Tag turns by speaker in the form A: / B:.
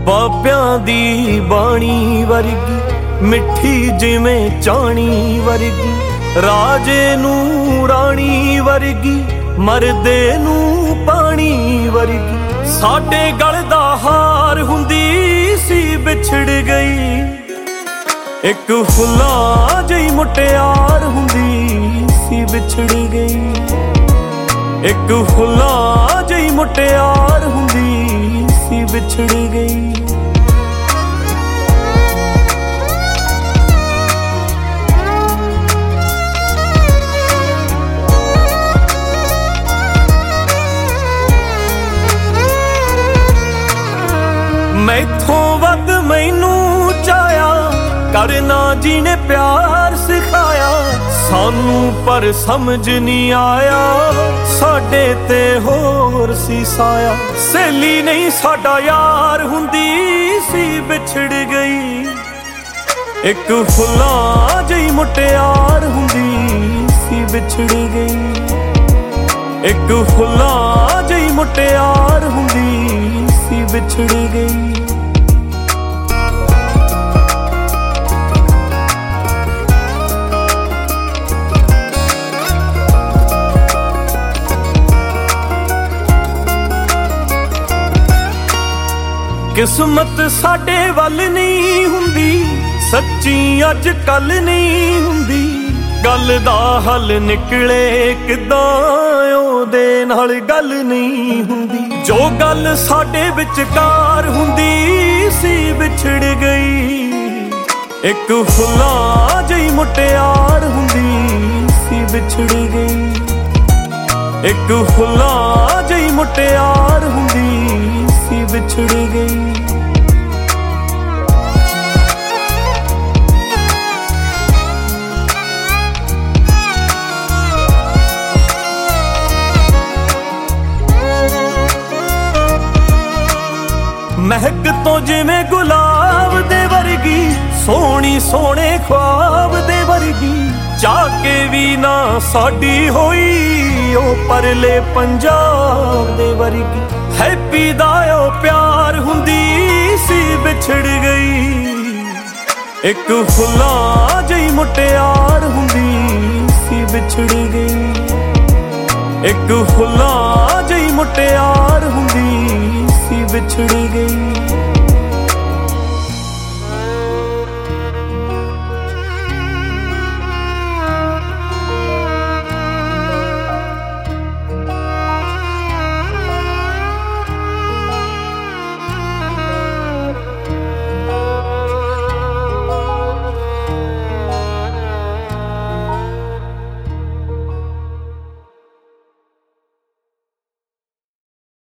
A: ਬਾਬਿਆਂ ਦੀ ਬਾਣੀ ਵਰਗੀ, ਮਿੱਠੀ ਜਿਵੇਂ ਚਾਣੀ ਵਰਗੀ, ਰਾਜੇ ਨੂੰ ਰਾਣੀ ਵਰਗੀ, ਮਰਦੇ ਨੂੰ ਪਾਣੀ ਵਰਗੀ। ਸਾਡੇ ਗਲ ਦਾ ਹਾਰ ਹੁੰਦੀ ਸੀ ਵਿਛੜ ਗਈ, ਇੱਕ ਫੁੱਲਾਂ ਜਿਹੀ ਮੁਟਿਆਰ ਹੁੰਦੀ ਸੀ ਵਿਛੜ ਗਈ, ਇੱਕ ਫੁੱਲਾਂ ਜਿਹੀ ਮੁਟਿਆਰ ਹੁੰਦੀ ਸੀ ਵਿਛੜ ਗਈ। ਮੈਥੋਂ ਵੱਧ ਮੈਨੂੰ ਚਾਹਿਆ ਕਰਨਾ ਜਿਹਨੇ ਪਿਆਰ ਸਿਖਾਇਆ ਸਾਨੂੰ, ਪਰ ਸਮਝ ਨਹੀਂ ਆਇਆ ਸਾਡੇ ਤੇ ਹੋਰ ਸੀ ਸਾਇਆ। ਸਹੇਲੀ ਨਹੀਂ ਸਾਡਾ ਯਾਰ ਹੁੰਦੀ ਸੀ ਵਿਛੜ ਗਈ, ਇੱਕ ਫੁੱਲਾਂ ਜਿਹੀ ਮੁਟਿਆਰ ਹੁੰਦੀ ਸੀ ਵਿਛੜ ਗਈ, ਇੱਕ ਫੁੱਲਾਂ ਜਿਹੀ ਮੁਟਿਆਰ ਹੁੰਦੀ ਸੀ ਵਿਛੜ ਗਈ। ਕਿਸਮਤ ਸਾਡੇ ਵੱਲ ਨਹੀਂ ਹੁੰਦੀ, ਸੱਚੀ ਅੱਜ ਕੱਲ ਨਹੀਂ ਹੁੰਦੀ, ਗੱਲ ਦਾ ਹੱਲ ਨਿਕਲੇ ਕਿੱਦਾਂ ਉਹਦੇ ਨਾਲ ਗੱਲ ਨਹੀਂ ਹੁੰਦੀ। ਜੋ ਗੱਲ ਸਾਡੇ ਵਿਚਕਾਰ ਹੁੰਦੀ ਸੀ ਵਿਛੜ ਗਈ, ਇੱਕ ਫੁੱਲਾਂ ਜਿਹੀ ਮੁਟਿਆਰ ਹੁੰਦੀ ਸੀ ਵਿਛੜ ਗਈ, ਇੱਕ ਫੁੱਲਾਂ ਜਿਹੀ ਮੁਟਿਆਰ ਹੁੰਦੀ ਸੀ ਵਿਛੜ ਗਈ। ਮਹਿਕ ਤੋਂ ਜਿਵੇਂ ਗੁਲਾਬ ਦੇ ਵਰਗੀ, ਸੋਹਣੀ ਸੋਹਣੇ ਖ਼ਵਾਬ ਦੇ ਵਰਗੀ, ਚਾਹ ਕੇ ਵੀ ਨਾ ਸਾਡੀ ਹੋਈ ਉਹ ਪਰਲੇ ਪੰਜਾਬ ਦੇ ਵਰਗੀ। ਹੈਪੀ ਦਾ ਉਹ ਪਿਆਰ ਹੁੰਦੀ ਸੀ ਵਿਛੜ ਗਈ, ਇੱਕ ਫੁੱਲਾਂ ਜਿਹੀ ਮੁਟਿਆਰ ਹੁੰਦੀ ਸੀ ਵਿਛੜ ਗਈ, ਇੱਕ ਫੁੱਲਾਂ ਜਿਹੀ ਮੁਟਿਆਰ ਹੁੰਦੀ ਸੀ ਵਿਛੜ ਗਈ।